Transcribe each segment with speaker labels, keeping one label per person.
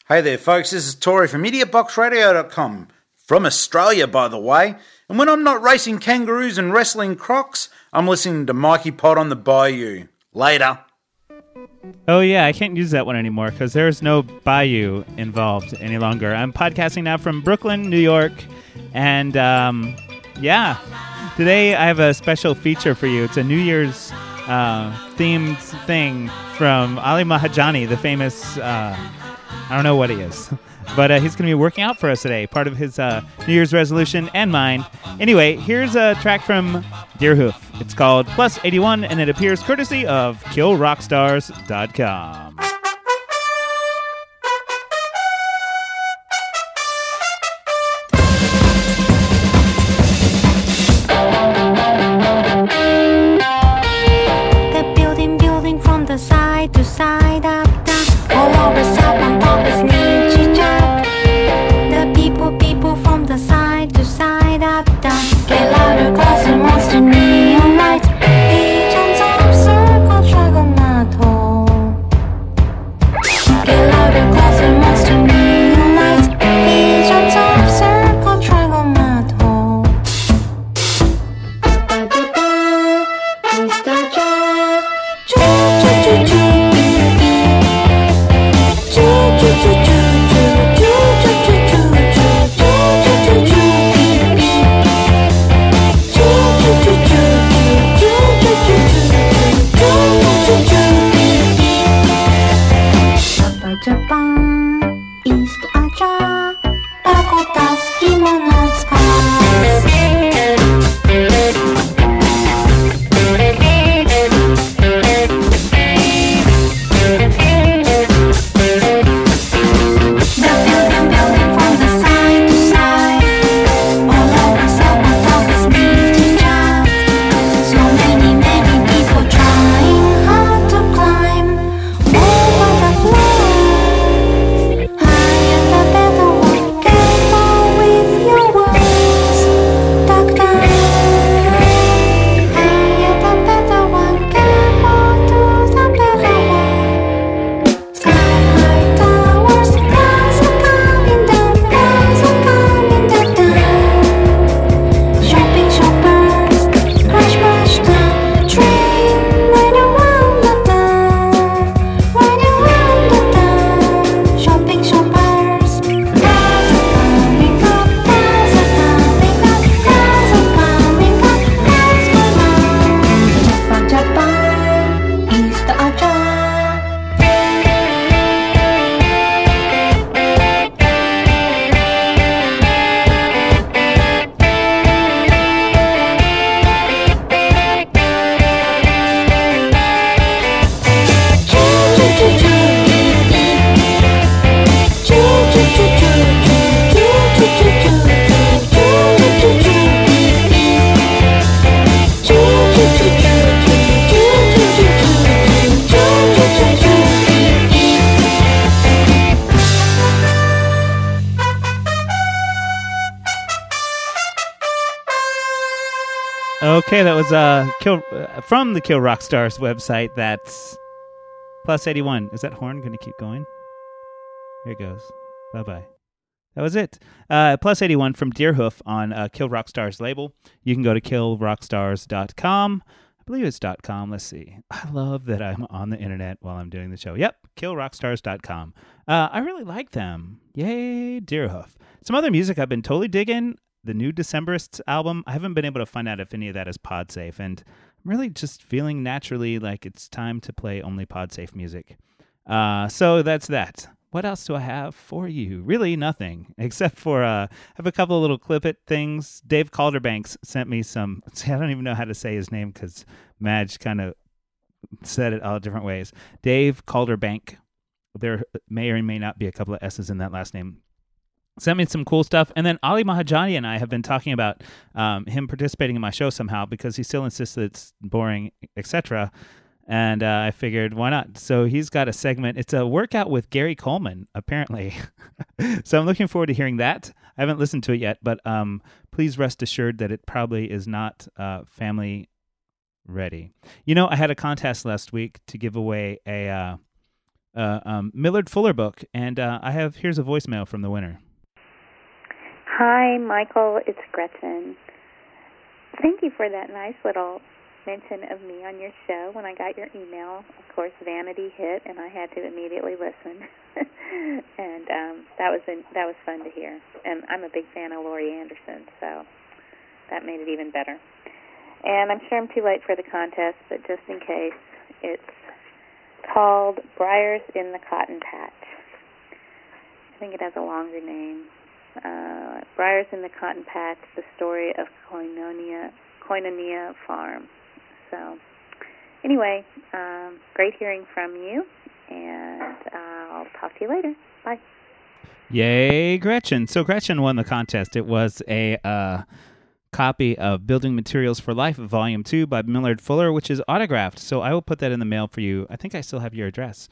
Speaker 1: Hey there, folks. This is Tori from IdiotBoxRadio.com. From Australia, by the way. And when I'm not racing kangaroos and wrestling crocs, I'm listening to Mikey Pot on the Bayou. Later.
Speaker 2: Oh, yeah, I can't use that one anymore because there's no bayou involved any longer. I'm podcasting now from Brooklyn, New York. And, today I have a special feature for you. It's a New Year's themed thing from Ali Mahajani, the famous... I don't know what he is, but he's going to be working out for us today, part of his New Year's resolution and mine. Anyway, here's a track from Deerhoof. It's called Plus 81, and it appears courtesy of KillRockstars.com.
Speaker 3: The building from the side to side, up, down, all over, south, on top is chit-chat. The people from the side to side, up, down, get louder, closer, monster, neon lights. Visions of circle, dragon, get louder, closer, monster, neon lights. Visions of circle, dragon, Mr. Jack, choo-choo-choo-choo. Japan, East Asia, Dakota, kimono skies. The building from the side to side, all over south on top is chit-chat. So many people trying hard to climb over the floor. Higher the better one, careful with your words. Duck down. Higher the better one, careful to the better one. Sky high towers, clouds are coming down, clouds are coming down. Shopping shoppers, crash the train, right around the town, right around the town. Shopping shoppers, clouds are coming up, clouds are coming up, clouds are coming up, clouds go down. Japan, East Asia.
Speaker 2: Okay, that was from the Kill Rockstars website. That's Plus 81. Is that horn going to keep going? Here it goes. Bye-bye. That was it. Plus 81 from Deerhoof on Kill Rockstars label. You can go to killrockstars.com. I believe it's .com. Let's see. I love that I'm on the internet while I'm doing the show. Yep, killrockstars.com. I really like them. Yay, Deerhoof. Some other music I've been totally digging. The new Decemberists album, I haven't been able to find out if any of that is PodSafe, and I'm really just feeling naturally like it's time to play only PodSafe music. So that's that. What else do I have for you? Really nothing, except for I have a couple of little clip-it things. Dave Calderbanks sent me some, I don't even know how to say his name because Madge kind of said it all different ways. Dave Calderbank. There may or may not be a couple of S's in that last name. Sent me some cool stuff. And then Ali Mahajani and I have been talking about him participating in my show somehow because he still insists that it's boring, etc. And I figured, why not? So he's got a segment. It's a workout with Gary Coleman, apparently. So I'm looking forward to hearing that. I haven't listened to it yet, but please rest assured that it probably is not family ready. You know, I had a contest last week to give away a Millard Fuller book. And here's a voicemail from the winner.
Speaker 4: Hi, Michael. It's Gretchen. Thank you for that nice little mention of me on your show. When I got your email, of course, Vanity hit, and I had to immediately listen. And that was fun to hear. And I'm a big fan of Laurie Anderson, so that made it even better. And I'm sure I'm too late for the contest, but just in case, it's called Briars in the Cotton Patch. I think it has a longer name. Briars in the Cotton Patch, the story of Koinonia Farm. So, anyway, great hearing from you, and I'll talk to you later. Bye.
Speaker 2: Yay, Gretchen. So Gretchen won the contest. It was a copy of Building Materials for Life, Volume 2 by Millard Fuller, which is autographed. So I will put that in the mail for you. I think I still have your address.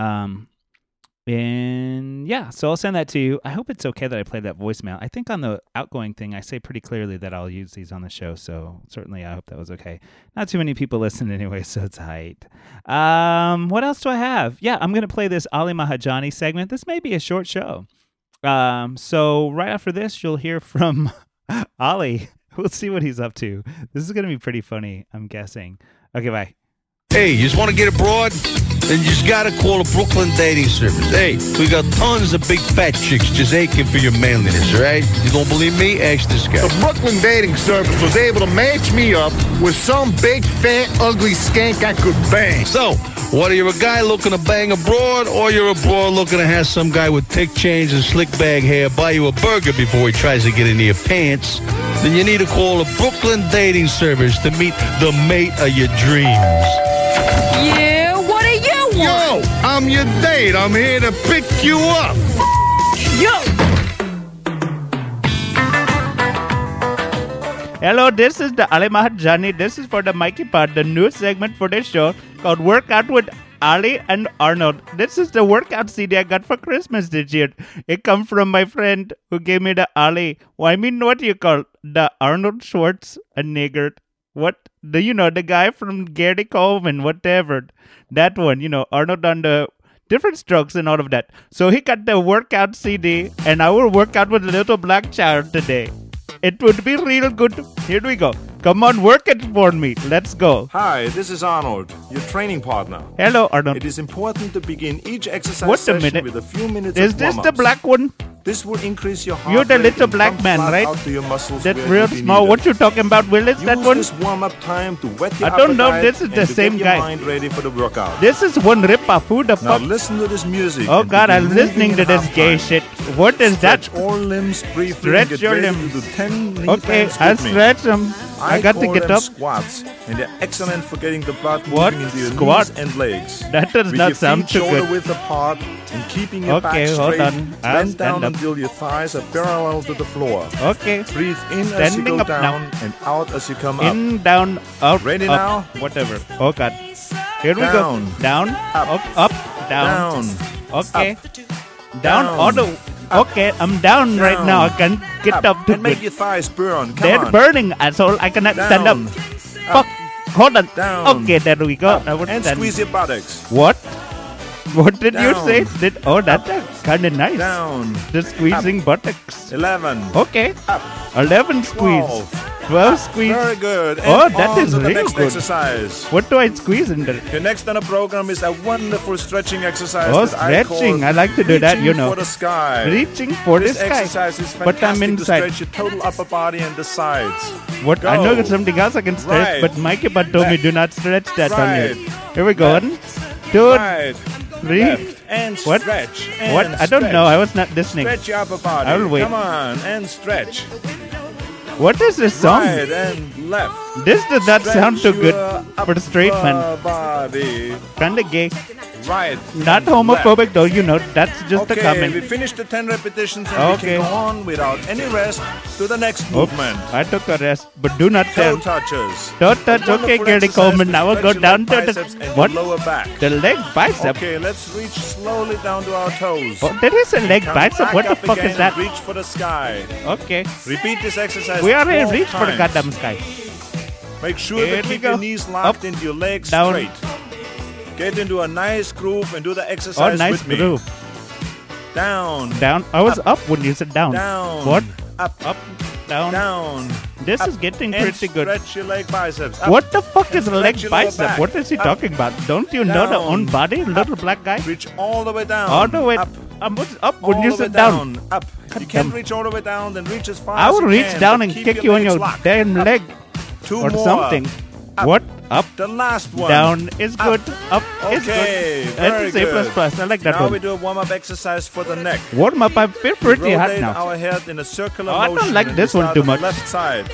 Speaker 2: And yeah, so I'll send that to you. I hope it's okay that I played that voicemail. I think on the outgoing thing, I say pretty clearly that I'll use these on the show. So certainly I hope that was okay. Not too many people listen anyway, so it's height. What else do I have? Yeah, I'm going to play this Ali Mahajani segment. This may be a short show. So right after this, you'll hear from Ali. We'll see what he's up to. This is going to be pretty funny, I'm guessing. Okay, bye.
Speaker 5: Hey, you just want to get abroad? Then you just got to call the Brooklyn Dating Service. Hey, we got tons of big fat chicks just aching for your manliness, all right? You don't believe me? Ask this guy.
Speaker 6: The Brooklyn Dating Service was able to match me up with some big, fat, ugly skank I could bang.
Speaker 5: So, whether you're a guy looking to bang abroad or you're abroad looking to have some guy with thick chains and slick bag hair buy you a burger before he tries to get into your pants, then you need to call the Brooklyn Dating Service to meet the mate of your dreams.
Speaker 7: Yeah, what do you want?
Speaker 6: Yo, I'm your date. I'm here to pick you up.
Speaker 7: Yo!
Speaker 2: Hello, this is the Ali Mahajani. This is for the Mikey Pod, the new segment for this show called Workout with Ali and Arnold. This is the workout CD I got for Christmas this year. It comes from my friend who gave me the Ali. Well, I mean, what do you call the Arnold Schwarzenegger? What do you know? The guy from Gary Coleman, whatever. That one, Arnold on the different strokes and all of that. So he got the workout CD, and I will work out with a little black child today. It would be real good. Here we go. Come on, work it for me. Let's go.
Speaker 8: Hi, this is Arnold, your training partner.
Speaker 2: Hello, Arnold.
Speaker 8: It is important to begin each exercise
Speaker 2: Wait a
Speaker 8: session
Speaker 2: minute.
Speaker 8: with a few minutes
Speaker 2: Is
Speaker 8: of
Speaker 2: this
Speaker 8: warm-ups.
Speaker 2: the black one?
Speaker 8: This will increase your heart
Speaker 2: You're the
Speaker 8: rate
Speaker 2: little
Speaker 8: and
Speaker 2: black
Speaker 8: pump
Speaker 2: man,
Speaker 8: blood
Speaker 2: right?
Speaker 8: out to your muscles
Speaker 2: That's
Speaker 8: where
Speaker 2: real
Speaker 8: it will be
Speaker 2: small.
Speaker 8: needed.
Speaker 2: What you talking about, Willis? That
Speaker 8: Use
Speaker 2: one?
Speaker 8: this warm-up time to wet your
Speaker 2: I don't know.
Speaker 8: appetite
Speaker 2: This is
Speaker 8: and
Speaker 2: the
Speaker 8: to
Speaker 2: same
Speaker 8: get
Speaker 2: guy.
Speaker 8: your mind ready for the workout.
Speaker 2: This is one rip-off. Who the
Speaker 8: Now
Speaker 2: fuck?
Speaker 8: listen to this music.
Speaker 2: Oh
Speaker 8: and
Speaker 2: God,
Speaker 8: begin
Speaker 2: I'm listening
Speaker 8: moving
Speaker 2: to
Speaker 8: in
Speaker 2: this
Speaker 8: half
Speaker 2: gay
Speaker 8: time.
Speaker 2: shit. What is that?
Speaker 8: Stretch all limbs briefly
Speaker 2: Stretch
Speaker 8: and get
Speaker 2: your
Speaker 8: ready
Speaker 2: limbs.
Speaker 8: to do 10 knee
Speaker 2: Okay,
Speaker 8: bends
Speaker 2: I
Speaker 8: with me.
Speaker 2: stretch them. I got to
Speaker 8: call
Speaker 2: get
Speaker 8: them
Speaker 2: up.
Speaker 8: squats, and they're excellent for getting the blood
Speaker 2: What?
Speaker 8: moving into your
Speaker 2: Squat?
Speaker 8: knees and legs.
Speaker 2: That does
Speaker 8: With
Speaker 2: not
Speaker 8: your
Speaker 2: sound
Speaker 8: feet
Speaker 2: too
Speaker 8: shoulder
Speaker 2: good.
Speaker 8: width apart and keeping your
Speaker 2: Okay,
Speaker 8: back
Speaker 2: hold
Speaker 8: straight.
Speaker 2: on. I'll
Speaker 8: Bend
Speaker 2: stand
Speaker 8: down
Speaker 2: up.
Speaker 8: until your thighs are parallel to the floor.
Speaker 2: Okay.
Speaker 8: Breathe in as you
Speaker 2: Standing
Speaker 8: go
Speaker 2: up now.
Speaker 8: down and out as you come up.
Speaker 2: In, down, out,
Speaker 8: Ready
Speaker 2: up,
Speaker 8: now?
Speaker 2: whatever. Oh God. Here we
Speaker 8: Down.
Speaker 2: go. Down,
Speaker 8: Up.
Speaker 2: up, down.
Speaker 8: Down.
Speaker 2: Okay.
Speaker 8: Up.
Speaker 2: Down.
Speaker 8: Down.
Speaker 2: All the. Okay, I'm down right now. I can't get up to
Speaker 8: and make
Speaker 2: it.
Speaker 8: your thighs burn. Come
Speaker 2: They're
Speaker 8: on.
Speaker 2: burning, asshole. I cannot stand up.
Speaker 8: Down.
Speaker 2: Fuck. Hold on.
Speaker 8: Down.
Speaker 2: Okay, there we go.
Speaker 8: Up.
Speaker 2: I would
Speaker 8: And
Speaker 2: stand.
Speaker 8: squeeze your buttocks.
Speaker 2: What? What did you
Speaker 8: Down.
Speaker 2: say? That's kind of nice.
Speaker 8: Down.
Speaker 2: The squeezing buttocks.
Speaker 8: 11.
Speaker 2: Okay.
Speaker 8: Up.
Speaker 2: 11 squeeze.
Speaker 8: 12.
Speaker 2: Squeeze.
Speaker 8: Very good.
Speaker 2: Oh,
Speaker 8: And
Speaker 2: that
Speaker 8: on
Speaker 2: is
Speaker 8: to the
Speaker 2: real
Speaker 8: next
Speaker 2: good.
Speaker 8: exercise.
Speaker 2: What do I squeeze in there?
Speaker 8: Your next on the program is a wonderful stretching exercise.
Speaker 2: Oh,
Speaker 8: that I
Speaker 2: stretching.
Speaker 8: call
Speaker 2: I like to do that,
Speaker 8: reaching
Speaker 2: you know.
Speaker 8: For the sky.
Speaker 2: Reaching for
Speaker 8: This
Speaker 2: the sky.
Speaker 8: exercise is
Speaker 2: But I'm
Speaker 8: fantastic to
Speaker 2: inside.
Speaker 8: stretch your total upper body and the sides.
Speaker 2: What? I know
Speaker 8: Go.
Speaker 2: it's something else I can stretch,
Speaker 8: Right.
Speaker 2: but Mikey but told me
Speaker 8: Left.
Speaker 2: do not stretch that on
Speaker 8: Right.
Speaker 2: here. Here we go.
Speaker 8: Left.
Speaker 2: 1, 2,
Speaker 8: Right.
Speaker 2: 3.
Speaker 8: Left. And
Speaker 2: What?
Speaker 8: stretch. And
Speaker 2: What? I don't
Speaker 8: stretch.
Speaker 2: know. I was not listening.
Speaker 8: Stretch your upper body.
Speaker 2: I will wait.
Speaker 8: Come on. And stretch.
Speaker 2: What is this song?
Speaker 8: Right and left.
Speaker 2: This does not
Speaker 8: Stretch
Speaker 2: sound too good
Speaker 8: your
Speaker 2: for the straight man.
Speaker 8: upper body.
Speaker 2: Kinda gay.
Speaker 8: Right.
Speaker 2: Not
Speaker 8: and
Speaker 2: homophobic
Speaker 8: left.
Speaker 2: though, you know. That's just a
Speaker 8: Okay,
Speaker 2: comment.
Speaker 8: we finished the 10 repetitions and
Speaker 2: Okay.
Speaker 8: we can go on without any rest to the next
Speaker 2: Oops.
Speaker 8: movement.
Speaker 2: I took a rest, but do not
Speaker 8: Toe
Speaker 2: tell.
Speaker 8: touches.
Speaker 2: Don't touch.
Speaker 8: A
Speaker 2: Okay,
Speaker 8: wonderful
Speaker 2: Gary
Speaker 8: exercise
Speaker 2: Coleman.
Speaker 8: to
Speaker 2: Now I'll
Speaker 8: stretch
Speaker 2: go
Speaker 8: your
Speaker 2: down
Speaker 8: leg
Speaker 2: to the
Speaker 8: biceps and
Speaker 2: what?
Speaker 8: your lower back.
Speaker 2: The leg bicep.
Speaker 8: Okay, let's reach slowly down to our toes.
Speaker 2: Oh, there is a leg
Speaker 8: Come
Speaker 2: bicep.
Speaker 8: back
Speaker 2: What the
Speaker 8: up
Speaker 2: fuck
Speaker 8: again
Speaker 2: is that?
Speaker 8: and reach for the sky.
Speaker 2: Okay.
Speaker 8: Repeat this exercise.
Speaker 2: We are in
Speaker 8: 12
Speaker 2: reach for the
Speaker 8: times.
Speaker 2: goddamn sky.
Speaker 8: Make sure
Speaker 2: Here
Speaker 8: to
Speaker 2: we
Speaker 8: keep
Speaker 2: go.
Speaker 8: your knees locked
Speaker 2: Up,
Speaker 8: into your legs
Speaker 2: down.
Speaker 8: straight. Get into a nice groove and do the exercise
Speaker 2: Oh, nice
Speaker 8: with me.
Speaker 2: groove.
Speaker 8: Down.
Speaker 2: Down. I was up when you said down.
Speaker 8: Down.
Speaker 2: What?
Speaker 8: Up.
Speaker 2: Up. Down.
Speaker 8: Down.
Speaker 2: This
Speaker 8: Up.
Speaker 2: is getting
Speaker 8: And
Speaker 2: pretty good.
Speaker 8: stretch your leg biceps. Up.
Speaker 2: What the fuck
Speaker 8: And
Speaker 2: is a leg
Speaker 8: stretch your lower
Speaker 2: bicep?
Speaker 8: back.
Speaker 2: What is he
Speaker 8: Up.
Speaker 2: talking about? Don't you know the
Speaker 8: Down.
Speaker 2: own body, little black guy?
Speaker 8: Reach all the way down.
Speaker 2: All the way
Speaker 8: Up.
Speaker 2: what's up when
Speaker 8: All
Speaker 2: you
Speaker 8: the way
Speaker 2: sit down?
Speaker 8: Up.
Speaker 2: God
Speaker 8: You can't
Speaker 2: damn.
Speaker 8: reach all the way down, then reach as far
Speaker 2: I
Speaker 8: as
Speaker 2: will
Speaker 8: you
Speaker 2: reach
Speaker 8: can,
Speaker 2: down
Speaker 8: but
Speaker 2: and
Speaker 8: keep
Speaker 2: kick you on
Speaker 8: legs
Speaker 2: your
Speaker 8: locked.
Speaker 2: damn
Speaker 8: Up.
Speaker 2: leg
Speaker 8: Two
Speaker 2: or
Speaker 8: more.
Speaker 2: something.
Speaker 8: Up.
Speaker 2: What? Up.
Speaker 8: The last one.
Speaker 2: Down is good. Up is
Speaker 8: Okay,
Speaker 2: good.
Speaker 8: very
Speaker 2: It's A++.
Speaker 8: good.
Speaker 2: I like that
Speaker 8: Now
Speaker 2: one.
Speaker 8: we do a warm-up exercise for the neck.
Speaker 2: Warm up. I feel pretty hot
Speaker 8: Rotate
Speaker 2: now.
Speaker 8: our head in a circular
Speaker 2: Oh, I don't
Speaker 8: motion.
Speaker 2: like
Speaker 8: and
Speaker 2: this
Speaker 8: we
Speaker 2: one
Speaker 8: start
Speaker 2: too
Speaker 8: on the
Speaker 2: much.
Speaker 8: Left side.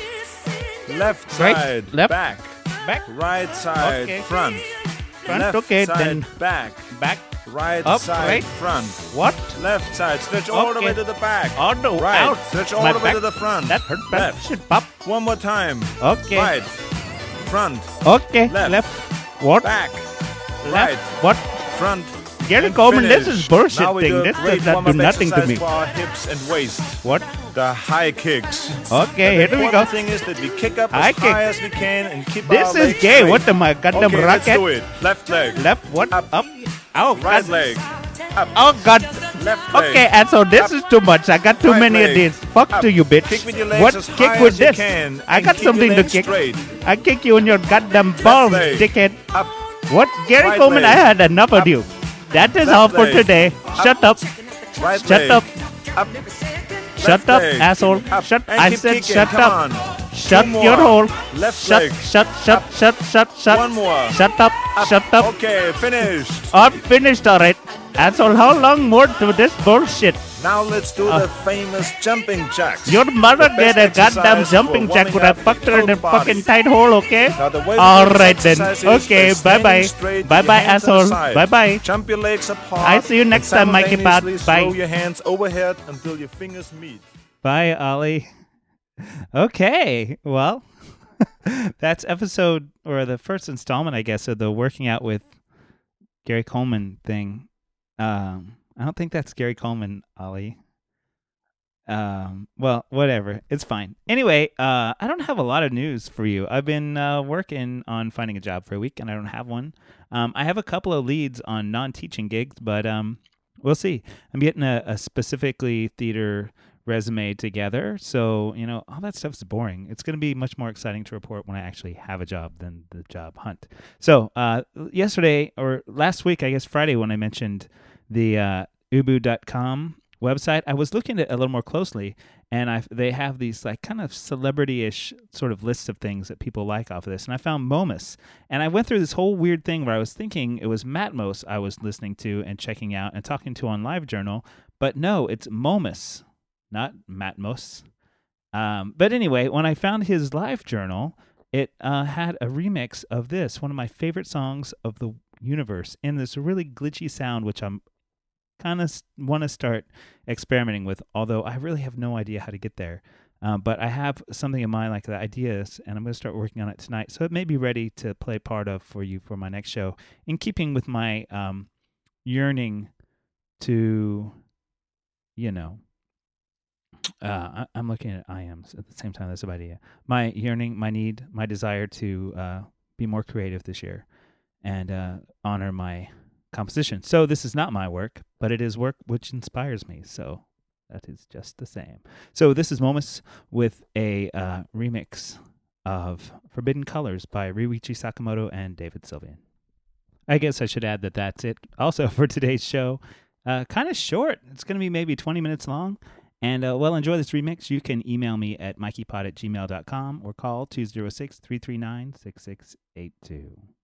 Speaker 8: Left
Speaker 2: Right,
Speaker 8: side.
Speaker 2: left.
Speaker 8: Back.
Speaker 2: Back.
Speaker 8: Right side.
Speaker 2: Okay.
Speaker 8: Front.
Speaker 2: Front,
Speaker 8: Left
Speaker 2: okay,
Speaker 8: side.
Speaker 2: then
Speaker 8: Back.
Speaker 2: back.
Speaker 8: Right
Speaker 2: Up,
Speaker 8: side.
Speaker 2: right.
Speaker 8: Front.
Speaker 2: What?
Speaker 8: Left side. Stretch all the
Speaker 2: Okay.
Speaker 8: way to the back.
Speaker 2: Oh no!
Speaker 8: Right.
Speaker 2: Ouch.
Speaker 8: Stretch all
Speaker 2: My
Speaker 8: the way
Speaker 2: back.
Speaker 8: to the front.
Speaker 2: That hurt bad.
Speaker 8: Left.
Speaker 2: Shit, pop.
Speaker 8: One more time.
Speaker 2: Okay.
Speaker 8: Right. Front.
Speaker 2: Okay.
Speaker 8: Left.
Speaker 2: Left. What?
Speaker 8: Back.
Speaker 2: Left.
Speaker 8: Right.
Speaker 2: What?
Speaker 8: Front.
Speaker 2: Gary
Speaker 8: and
Speaker 2: Coleman, this
Speaker 8: finish.
Speaker 2: is bullshit
Speaker 8: Now we
Speaker 2: thing.
Speaker 8: do a
Speaker 2: This
Speaker 8: great
Speaker 2: does not do
Speaker 8: warm-up
Speaker 2: nothing to
Speaker 8: exercise
Speaker 2: me.
Speaker 8: for our hips and waist.
Speaker 2: What?
Speaker 8: The high kicks.
Speaker 2: Okay,
Speaker 8: The
Speaker 2: here we go.
Speaker 8: important thing is that we kick up
Speaker 2: High
Speaker 8: as
Speaker 2: kick.
Speaker 8: high as we can and keep
Speaker 2: This
Speaker 8: our
Speaker 2: is
Speaker 8: legs
Speaker 2: gay.
Speaker 8: straight.
Speaker 2: What am I? Goddamn
Speaker 8: Okay, let's
Speaker 2: rocket?
Speaker 8: do it. Left leg.
Speaker 2: Left. What?
Speaker 8: Up.
Speaker 2: Ow.
Speaker 8: Right
Speaker 2: God.
Speaker 8: leg. Up.
Speaker 2: Oh God.
Speaker 8: Left leg.
Speaker 2: Okay, and so this
Speaker 8: Up.
Speaker 2: is too much. I got too
Speaker 8: Right
Speaker 2: many of
Speaker 8: leg.
Speaker 2: these. Fuck
Speaker 8: Up.
Speaker 2: to you, bitch.
Speaker 8: Kick with your legs
Speaker 2: What?
Speaker 8: as
Speaker 2: Kick
Speaker 8: high
Speaker 2: with
Speaker 8: as you
Speaker 2: this.
Speaker 8: can
Speaker 2: I
Speaker 8: and
Speaker 2: got
Speaker 8: keep your
Speaker 2: something to
Speaker 8: legs
Speaker 2: kick.
Speaker 8: straight.
Speaker 2: I kick you in your goddamn balls,
Speaker 8: leg.
Speaker 2: dickhead.
Speaker 8: Up.
Speaker 2: What? Gary
Speaker 8: Right
Speaker 2: Coleman, I
Speaker 8: leg.
Speaker 2: had enough of
Speaker 8: Up.
Speaker 2: you. That is
Speaker 8: Left
Speaker 2: all for
Speaker 8: leg.
Speaker 2: today. Shut up.
Speaker 8: Right
Speaker 2: Shut
Speaker 8: leg.
Speaker 2: up.
Speaker 8: Up.
Speaker 2: Shut
Speaker 8: Left
Speaker 2: up,
Speaker 8: leg.
Speaker 2: asshole.
Speaker 8: Up.
Speaker 2: Shut.
Speaker 8: And
Speaker 2: I
Speaker 8: keep
Speaker 2: said
Speaker 8: kicking.
Speaker 2: shut
Speaker 8: Come
Speaker 2: up.
Speaker 8: on.
Speaker 2: Shut
Speaker 8: Two more.
Speaker 2: your hole.
Speaker 8: Left
Speaker 2: Shut,
Speaker 8: leg.
Speaker 2: shut.
Speaker 8: One more.
Speaker 2: Shut up. Shut up.
Speaker 8: Okay, finished.
Speaker 2: I'm finished, alright. Asshole, how long more to this bullshit?
Speaker 8: Now let's do the famous jumping jacks.
Speaker 2: Your mother
Speaker 8: The
Speaker 2: get
Speaker 8: best
Speaker 2: a goddamn
Speaker 8: exercise
Speaker 2: jumping
Speaker 8: for
Speaker 2: jack
Speaker 8: warming
Speaker 2: when I
Speaker 8: up
Speaker 2: fucked her in
Speaker 8: your
Speaker 2: a fucking
Speaker 8: body.
Speaker 2: tight hole, okay?
Speaker 8: Now the way we do
Speaker 2: Alright
Speaker 8: this
Speaker 2: then.
Speaker 8: exercise is
Speaker 2: Okay,
Speaker 8: by standing
Speaker 2: bye-bye.
Speaker 8: straight,
Speaker 2: Bye-bye,
Speaker 8: your hands on the
Speaker 2: asshole.
Speaker 8: side.
Speaker 2: Bye-bye.
Speaker 8: Jump your legs apart.
Speaker 2: I see you next time, Mikey Pot.
Speaker 8: Simultaneously
Speaker 2: Bye.
Speaker 8: Throw your hands overhead until your fingers meet.
Speaker 2: Bye, Ollie. Okay, well, that's episode, or the first installment, I guess, of the Working Out with Gary Coleman thing. I don't think that's Gary Coleman, Ollie. Well, whatever. It's fine. Anyway, I don't have a lot of news for you. I've been working on finding a job for a week, and I don't have one. I have a couple of leads on non-teaching gigs, but we'll see. I'm getting a specifically theater resume together, so all that stuff's boring. It's going to be much more exciting to report when I actually have a job than the job hunt. So yesterday, or last week, I guess Friday, when I mentioned the ubu.com website, I was looking at it a little more closely, and they have these like kind of celebrity-ish sort of lists of things that people like off of this, and I found Momus, and I went through this whole weird thing where I was thinking it was Matmos I was listening to and checking out and talking to on LiveJournal, but no, it's Momus, not Matmos. But anyway, when I found his LiveJournal, it had a remix of this, one of my favorite songs of the universe, in this really glitchy sound, which I'm kind of want to start experimenting with, although I really have no idea how to get there. But I have something in mind, like the ideas, and I'm going to start working on it tonight. So it may be ready to play part of for you for my next show, in keeping with my yearning to, I'm looking at IAMs at the same time. That's about idea. My yearning, my need, my desire to be more creative this year and honor my composition. So this is not my work, but it is work which inspires me. So that is just the same. So this is Momus with a remix of Forbidden Colors by Ryuichi Sakamoto and David Sylvian. I guess I should add that that's it also for today's show. Kind of short. It's going to be maybe 20 minutes long. And, enjoy this remix. You can email me at mikeypod@gmail.com or call 206-339-6682.